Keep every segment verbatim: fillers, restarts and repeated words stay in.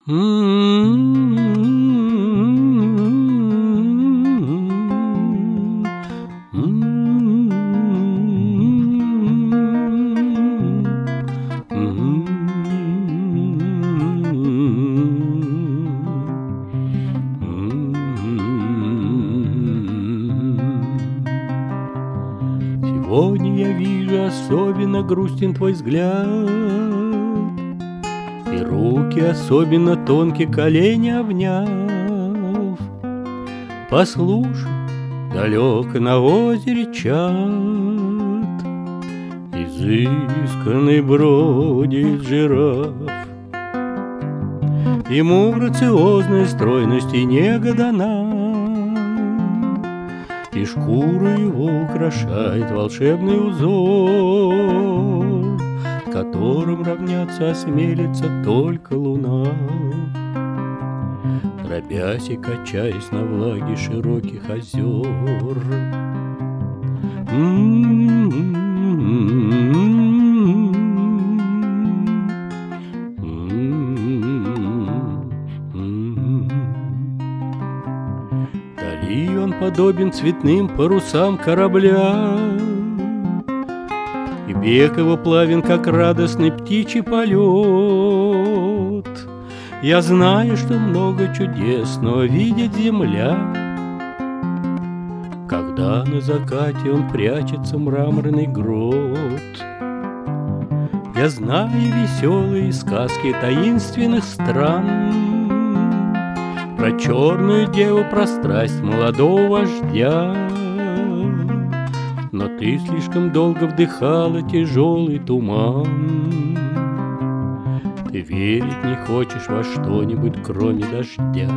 Сегодня я вижу, особенно грустен твой взгляд, и руки особенно тонкие, колени обняв. Послушай, далеко на озере чат, изысканный бродит жираф. Ему грациозная стройность и нега дана, и шкуру его украшает волшебный узор, которым равняться осмелится только луна, дробясь и качаясь на влаге широких озер. Вдали он подобен цветным парусам корабля, и бег его плавен, как радостный птичий полет. Я знаю, что много чудесного видит земля, когда на закате он прячется в мраморный грот. Я знаю веселые сказки таинственных стран, про черную деву, про страсть молодого вождя. Но ты слишком долго вдыхала тяжелый туман, ты верить не хочешь во что-нибудь, кроме дождя.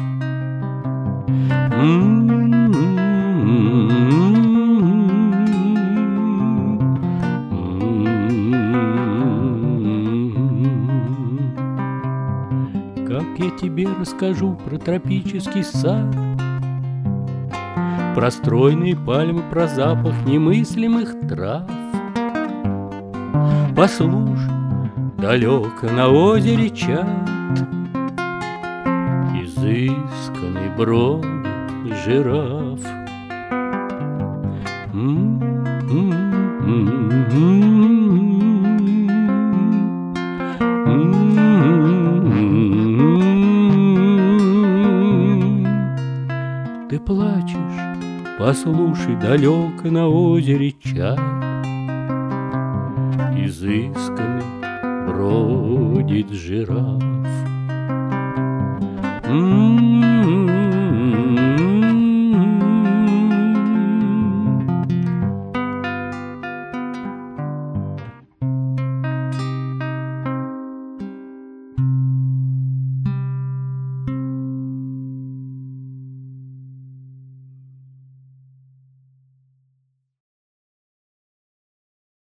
Как я тебе расскажу про тропический сад, про стройные пальмы, про запах немыслимых трав? Послушай, далеко на озере чат, изысканный бродит жираф. Ты плачешь? Послушай, далеко на озере чат, изысканный бродит жираф.